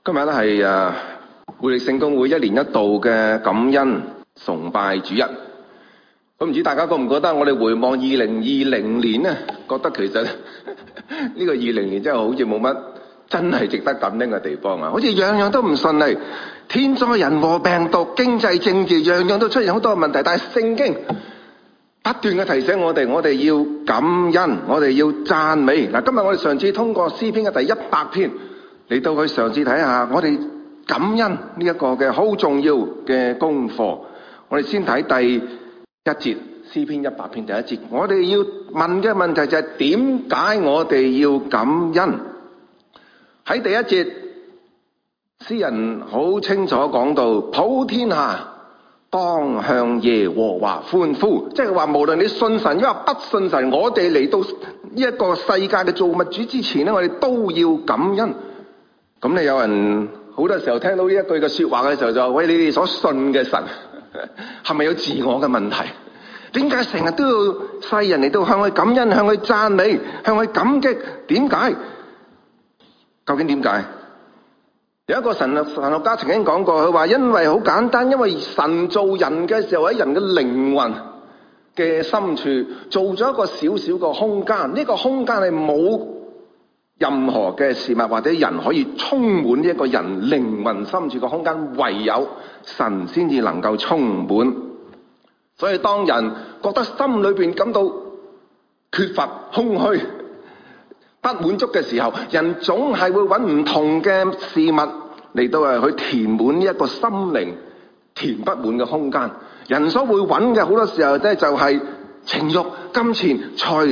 今日咧係活力聖公會1年1度嘅感恩崇拜主日。咁唔知大家覺唔覺得我哋回望2020年咧，覺得其實呢個20年真係好似冇乜真係值得感恩嘅地方啊！好似樣樣都唔順利，天災人禍、病毒、經濟政治，樣樣都出現好多問題。但係聖經不斷嘅提醒我哋要感恩，我哋要讚美。嗱，今日我哋嘗試通過詩篇嘅第100篇嚟到去嘗試睇下我哋感恩呢一個嘅好重要嘅功課。我哋先睇第一節，詩篇100篇第一節，我哋要問嘅問題就係點解我哋要感恩？喺第一節，詩人好清楚講到，普天下當向耶和華歡呼，即係話無論你信神抑或不信神，我哋嚟到呢一個世界嘅造物主之前咧，我哋都要感恩。咁你有人好多時候聽到呢一句嘅說話嘅時候就話：喂，你哋所信嘅神係咪有自我嘅問題？點解成日都要世人嚟到向佢感恩、向佢讚美、向佢感激？點解？究竟點解？有一個神學家曾經講過，佢話因為好簡單，因為神造人嘅時候喺人嘅靈魂嘅深處做咗一個小小嘅空間，呢個空間係冇任何嘅事物或者人可以充滿呢一個人靈魂深處嘅空間，唯有神先至能夠充滿。所以當人覺得心裏邊感到缺乏、空虛、不滿足嘅時候，人總係會揾唔同嘅事物嚟到去填滿呢一個心靈填不滿嘅空間。人所會揾嘅好多時候咧就係情慾、金錢、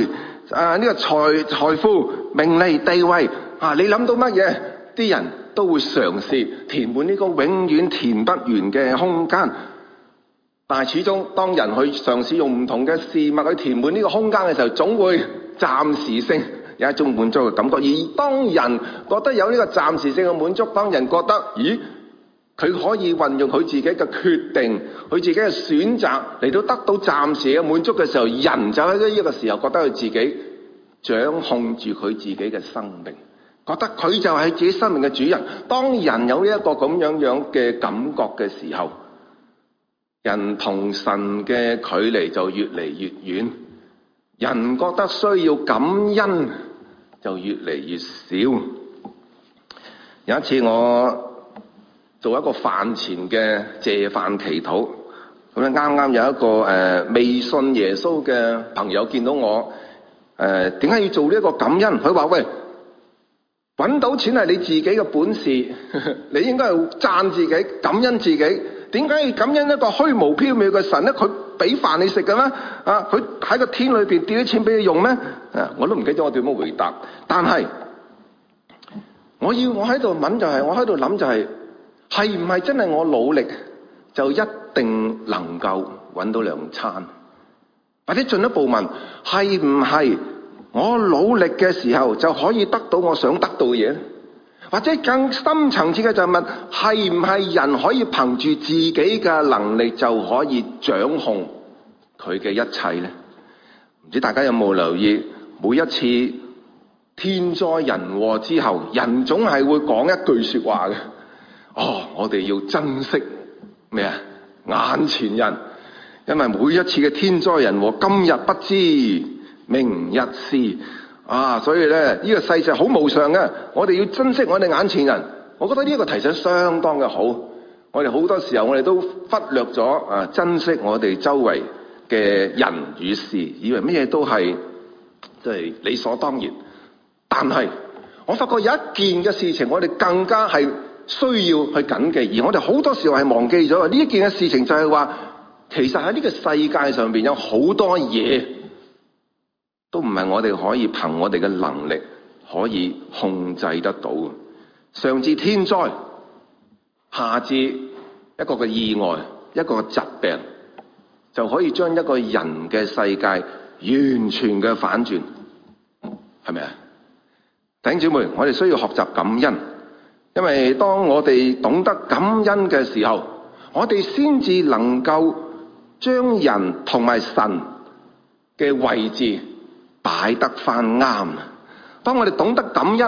財富、名利、地位啊！你諗到乜嘢？啲人都會嘗試填滿呢個永遠填不完嘅空間。但係始終當人去嘗試用唔同嘅事物去填滿呢個空間嘅時候，總會暫時性有一種滿足嘅感覺。而當人覺得有呢個暫時性嘅滿足，當人覺得咦，佢可以運用佢自己嘅決定、佢自己嘅選擇嚟到得到暫時嘅滿足嘅時候，人就喺呢個時候覺得佢自己掌控住佢自己嘅生命，覺得佢就係自己生命嘅主人。當人有呢一個咁樣嘅感覺嘅時候，人同神嘅距離就越嚟越遠，人覺得需要感恩就越嚟越少。有一次我做一個飯前嘅謝飯祈禱，咁咧啱啱有一個未信耶穌嘅朋友見到我，點解要做呢一個感恩？佢話：喂，揾到錢係你自己嘅本事，你應該係讚自己、感恩自己。點解要感恩一個虛無縹緲嘅神咧？佢俾飯你食嘅咩？啊，佢喺個天裏邊掉啲錢俾你用咩？啊，我都唔記得我點樣回答。但係我喺度諗就係，係唔係真係我努力就一定能夠揾到兩餐？或者進一步問，係唔係我努力嘅時候就可以得到我想得到嘅嘢？或者更深層次嘅就係問，係唔係人可以憑住自己嘅能力就可以掌控佢嘅一切呢？唔知大家有冇留意，每一次天災人禍之後，人總係會講一句說話嘅。我哋要珍惜咩啊？眼前人，因為每一次嘅天災人禍，今日不知明日事。所以咧，呢個世界好無常嘅，我哋要珍惜我哋眼前人。我覺得呢個提醒相當嘅好。我哋好多時候我哋都忽略咗珍惜我哋周圍嘅人與事，以為乜嘢都係即係理所當然。但係我發覺有一件嘅事情，我哋更加係需要去謹記，而我哋好多時候係忘記咗呢一件嘅事情，就係話其實喺呢個世界上邊有好多嘢，都唔係我哋可以憑我哋嘅能力可以控制得到嘅。上至天災，下至一個嘅意外、一個疾病，就可以將一個人嘅世界完全嘅反轉，係咪啊？弟兄姊妹，我哋需要學習感恩，因為當我哋懂得感恩嘅時候，我哋先至能夠將人同埋神嘅位置擺得翻啱。當我哋懂得感恩，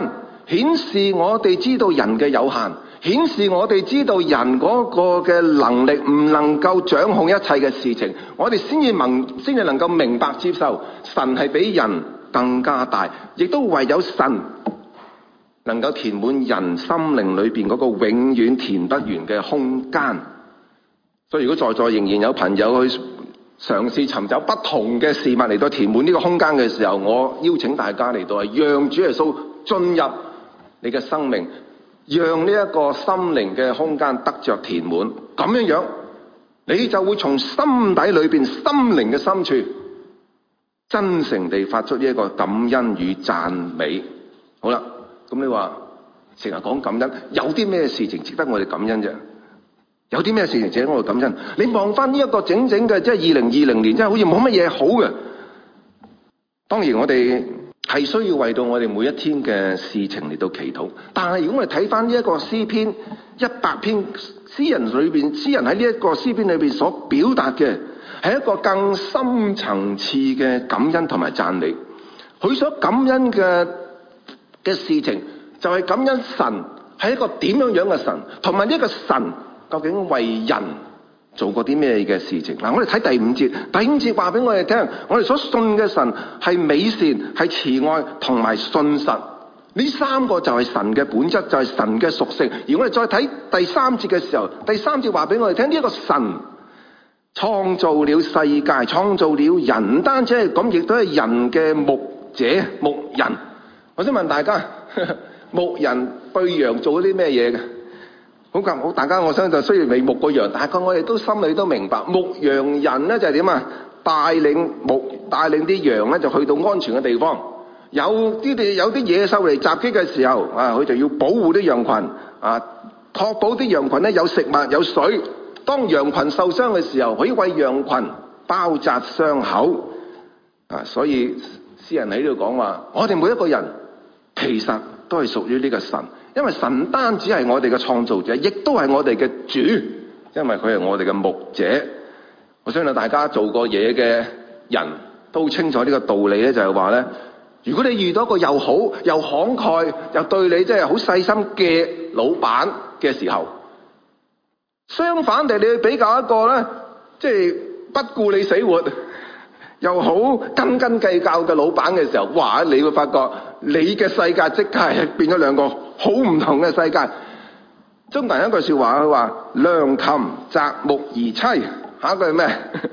顯示我哋知道人嘅有限，顯示我哋知道人嗰個嘅能力唔能夠掌控一切嘅事情，我哋先至能夠明白接受神係比人更加大，亦都唯有神能夠填滿人心靈裏邊嗰個永遠填不完嘅空間。所以如果在座仍然有朋友去嘗試尋找不同嘅事物嚟到填滿呢個空間嘅時候，我邀請大家嚟到係讓主耶穌進入你嘅生命，讓呢一個心靈嘅空間得着填滿，咁樣你就會從心底裏邊、心靈嘅深處真誠地發出呢一個感恩與讚美。好啦，咁你話成日講感恩，有啲咩事情值得我哋感恩啫？有啲咩事情值得我哋感恩？你望翻呢一個整整嘅即係2020年，真係好似冇乜嘢好嘅。當然我哋係需要為到我哋每一天嘅事情嚟到祈禱，但係如果我哋睇翻呢一個詩篇100篇，詩人喺呢一個詩篇裏邊所表達嘅係一個更深層次嘅感恩同埋讚美。佢所感恩嘅事情就係感恩神係一個點樣嘅神，同埋呢個神究竟為人做過啲咩嘅事情？嗱，我哋睇第五節話俾我哋聽，我哋所信嘅神係美善、係慈愛同埋信實。呢三個就係神嘅本質，就係神嘅屬性。而我哋再睇第3節嘅時候，第3節話俾我哋聽，呢一個神創造了世界，創造了人，唔單止係咁，亦都係人嘅牧者、牧人。我想問大家，牧人對羊做咗啲咩嘢嘅？好，大家我相信雖然未牧過羊，大概我哋都心裏都明白，牧羊人咧就係點啊？帶領啲羊咧就去到安全嘅地方。有啲野獸嚟襲擊嘅時候，佢就要保護啲羊群，確保啲羊群咧有食物有水。當羊群受傷嘅時候，可以為羊群包紮傷口。所以詩人喺呢度講話，我哋每一個人其實都係屬於呢個神。因為神唔單止係我哋嘅創造者，亦都係我哋嘅主，因為佢係我哋嘅牧者。我相信大家做過嘢嘅人都清楚呢個道理咧，就係話咧，如果你遇到一個又好又慷慨又對你即係好細心嘅老闆嘅時候，相反地你去比較一個咧，即係不顧你死活又好斤斤計較嘅老闆嘅時候，哇！你會發覺你嘅世界即刻係變咗兩個好唔同嘅世界。中國人有一句說話，佢話良禽擇木而棲，下一句係咩？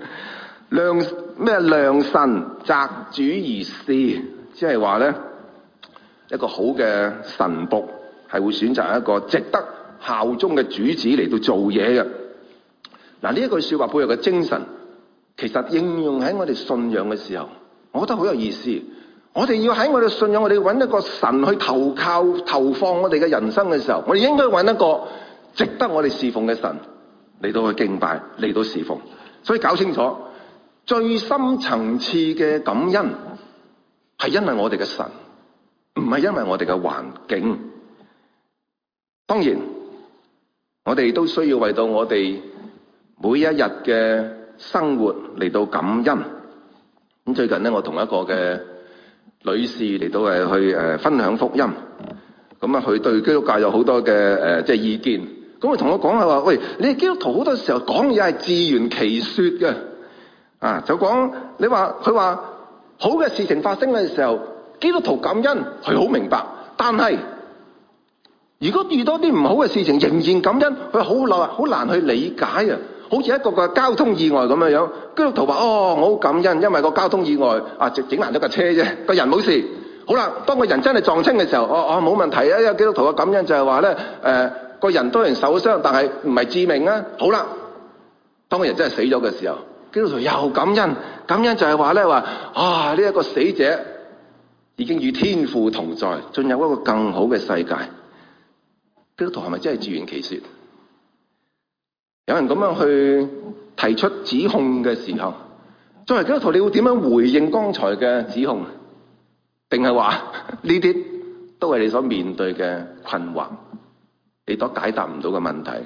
良臣擇主而事，即係話咧，一個好嘅臣僕係會選擇一個值得效忠嘅主子嚟到做嘢嘅。嗱，呢一句說話背後嘅精神，其實應用喺我哋信仰嘅時候，我覺得好有意思。我哋要喺我哋信仰，我哋揾一個神去投放我哋嘅人生嘅時候，我哋應該揾一個值得我哋侍奉嘅神嚟到去敬拜，嚟到侍奉。所以搞清楚，最深層次嘅感恩係因為我哋嘅神，唔係因為我哋嘅環境。當然，我哋都需要為到我哋每一日嘅生活嚟到感恩。咁最近咧，我同一個嘅女士嚟到去分享福音，咁佢對基督教有好多嘅即係意見。咁佢同我講係話，喂，你哋基督徒好多時候講嘢係自圓其說嘅，就講你話佢話好嘅事情發生嘅時候，基督徒感恩，佢好明白。但係如果遇到啲唔好嘅事情，仍然感恩，佢好難去理解啊！好似一個個交通意外咁樣樣，基督徒話：我好感恩，因為個交通意外整爛咗架車啫，個人冇事。好啦，當個人真係撞親嘅時候，冇問題啊！因為基督徒嘅感恩就係話咧，個人當然受傷，但係唔係致命啊。好啦，當個人真係死咗嘅時候，基督徒又感恩，感恩就係話咧呢一個死者已經與天父同在，進入一個更好嘅世界。基督徒係咪真係自圓其說？有人咁樣去提出指控嘅時候，作為基督徒，你會點樣回應剛才嘅指控？定係話呢啲都係你所面對嘅困惑，你都解答唔到嘅問題？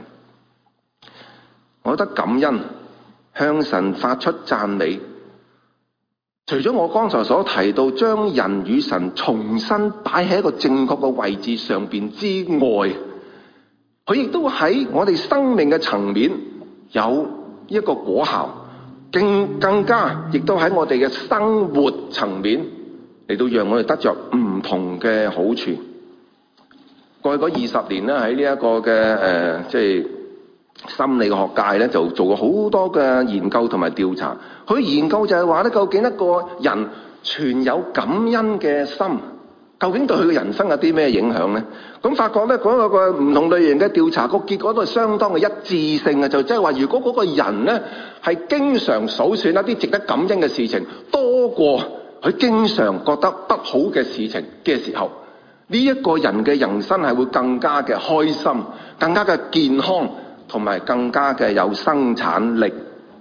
我覺得感恩，向神發出讚美， 除咗我剛才所提到將人與神重新擺喺一個正確嘅位置上邊之外，佢亦都喺我哋生命嘅層面有一個果效，更加亦都喺我哋嘅生活層面嚟到讓我哋得着唔同嘅好處。過去嗰20年咧，喺呢一個嘅即係心理學界咧，就做過好多嘅研究同埋調查。佢研究就係話咧，究竟一個人存有感恩嘅心，究竟對佢嘅人生有啲咩影響咧？咁發覺咧，嗰個唔同類型嘅調查個結果都係相當嘅一致性嘅，就即係話，如果嗰個人咧係經常數算一啲值得感恩嘅事情，多過佢經常覺得不好嘅事情嘅時候，呢一個人嘅人生係會更加嘅開心，更加嘅健康，同埋更加嘅有生產力。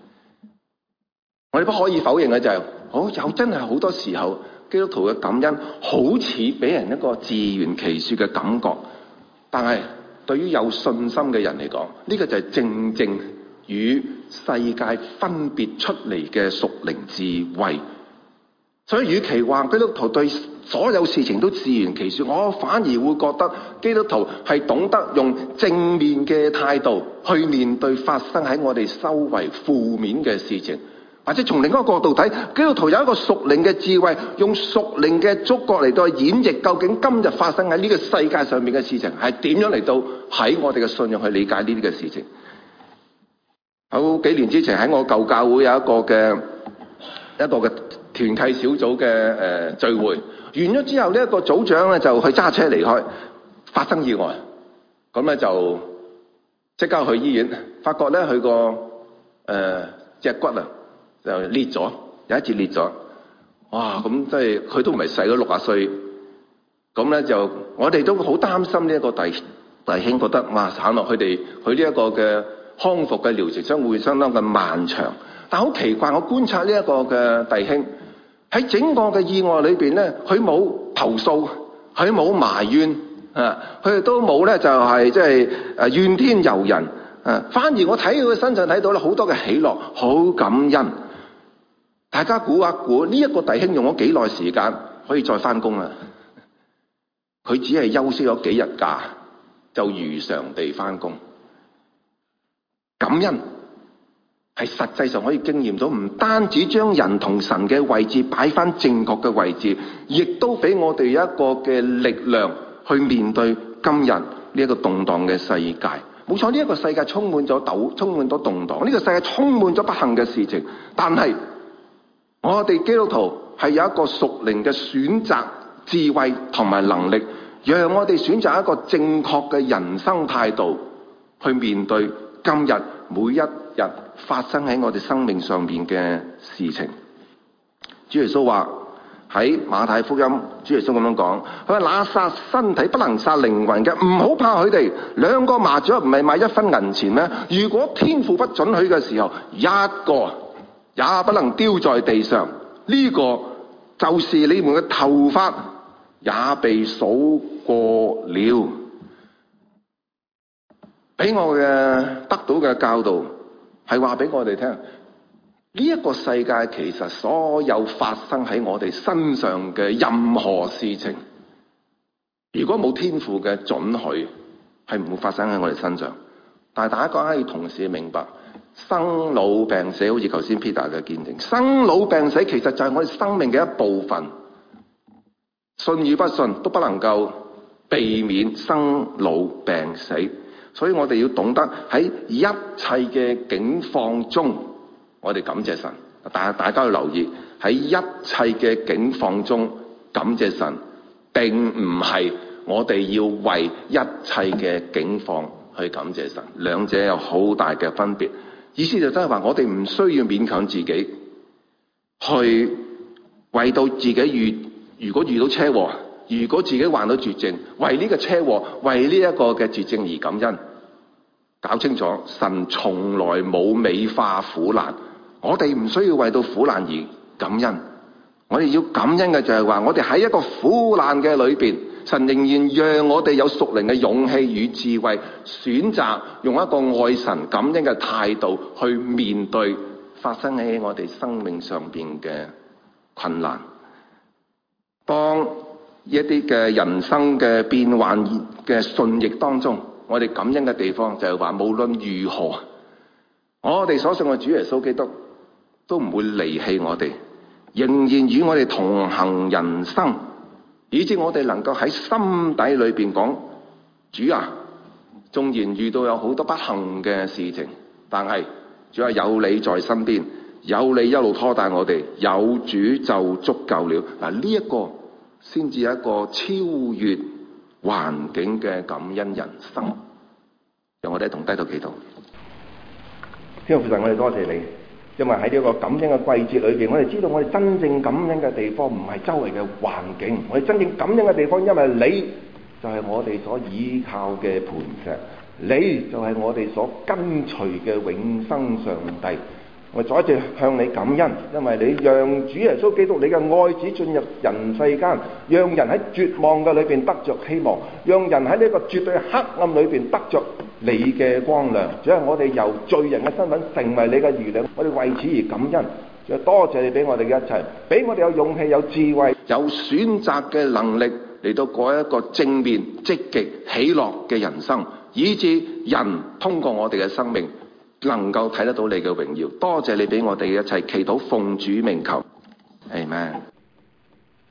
我哋不可以否認嘅就係，有真係好多時候，基督徒嘅感恩好似俾人一個自圓其說嘅感覺，但係對於有信心嘅人嚟講，呢個就係正正與世界分別出嚟嘅屬靈智慧。所以與其話基督徒對所有事情都自圓其說，我反而會覺得基督徒係懂得用正面嘅態度去面對發生喺我哋周圍負面嘅事情。或者從另一個角度睇，基督徒有一個屬靈嘅智慧，用屬靈嘅觸覺嚟到演繹究竟今日發生喺呢個世界上面嘅事情係點樣嚟到喺我哋嘅信仰去理解呢啲嘅事情。好幾年之前喺我舊教會有一個嘅團契小組嘅聚會，完咗之後呢一個組長咧就去揸車離開，發生意外，咁咧就即刻去醫院，發覺咧佢個脊骨啊就裂咗，有一節裂咗，哇！咁即係佢都唔係細咗60歲，咁咧就我哋都好擔心呢一個弟兄，覺得哇慘落佢呢一個嘅康復嘅療程將會相當嘅漫長。但好奇怪，我觀察呢一個嘅弟兄喺整個嘅意外裏邊咧，佢冇投訴，佢冇埋怨啊，佢亦都冇咧就係即係怨天尤人啊，反而我睇佢身上睇到咧好多嘅喜樂，好感恩。大家估一估呢一個弟兄用咗幾耐時間可以再翻工啊？佢只係休息咗幾日假就如常地翻工。感恩係實際上可以經驗到，唔單止將人同神嘅位置擺翻正確嘅位置，亦都俾我哋一個嘅力量去面對今日呢一個動盪嘅世界。冇錯，呢一個世界充滿咗動盪，呢個世界充滿咗不幸嘅事情，但係我哋基督徒係有一個屬靈嘅選擇智慧同埋能力，讓我哋選擇一個正確嘅人生態度去面對今日每一日發生喺我哋生命上面嘅事情。主耶穌話喺馬太福音，主耶穌咁樣講，佢話那殺身體不能殺靈魂嘅，唔好怕佢哋。兩個麻雀唔係賣1分銀錢咩？如果天父不准許嘅時候，一個也不能丟在地上。呢個就是你們嘅頭髮也被數過了。俾我嘅得到嘅教導係話俾我哋聽，呢一個世界其實所有發生喺我哋身上嘅任何事情，如果冇天父嘅准許，係唔會發生喺我哋身上。但係大家講要同時明白，生老病死，好似頭先 Peter 嘅見證，生老病死其實就係我哋生命嘅一部分，信與不信都不能夠避免生老病死。所以我哋要懂得喺一切嘅境況中，我哋感謝神。大家要留意，喺一切嘅境況中感謝神，並唔係我哋要為一切嘅境況去感謝神，兩者有好大嘅分別。意思就真係話，我哋唔需要勉強自己去為到自己如果遇到車禍，如果自己患到絕症，為呢個車禍，為呢一個嘅絕症而感恩。搞清楚，神從來冇美化苦難，我哋唔需要為到苦難而感恩。我哋要感恩嘅就係話，我哋喺一個苦難嘅裏邊，神仍然讓我哋有屬靈嘅勇氣與智慧，選擇用一個愛神感恩嘅態度去面對發生喺我哋生命上邊嘅困難。當一啲嘅人生嘅變幻嘅順逆當中，我哋感恩嘅地方就係話，無論如何，我哋所信嘅主耶穌基督都唔會離棄我哋，仍然與我哋同行人生，以致我哋能夠喺心底裏邊講：主啊，縱然遇到有好多不幸嘅事情，但係主啊，有你在身邊，有你一路拖帶我哋，有主就足夠了。嗱，呢一個先至係一個超越環境嘅感恩人生。讓我哋一同低頭祈禱。天父父神，我哋多謝你，因為喺呢個感恩嘅季節裏邊，我哋知道我哋真正感恩嘅地方唔係周圍嘅環境，我哋真正感恩嘅地方，因為你就係我哋所依靠嘅磐石，你就係我哋所跟隨嘅永生上帝。我再一次向你感恩，因為你讓主耶穌基督你嘅愛子進入人世間，讓人喺絕望嘅裏邊得着希望，讓人喺呢個絕對黑暗裏邊得着你嘅光亮。主啊，我哋由罪人嘅身份成為你嘅兒女，我哋為此而感恩。主啊，多謝你俾我哋嘅一切，俾我哋有勇氣、有智慧、有選擇嘅能力嚟到過一個正面、積極、喜樂嘅人生，以致人通過我哋嘅生命能夠睇得到你嘅榮耀。多謝你俾我哋嘅一切，祈禱奉主名求，Amen。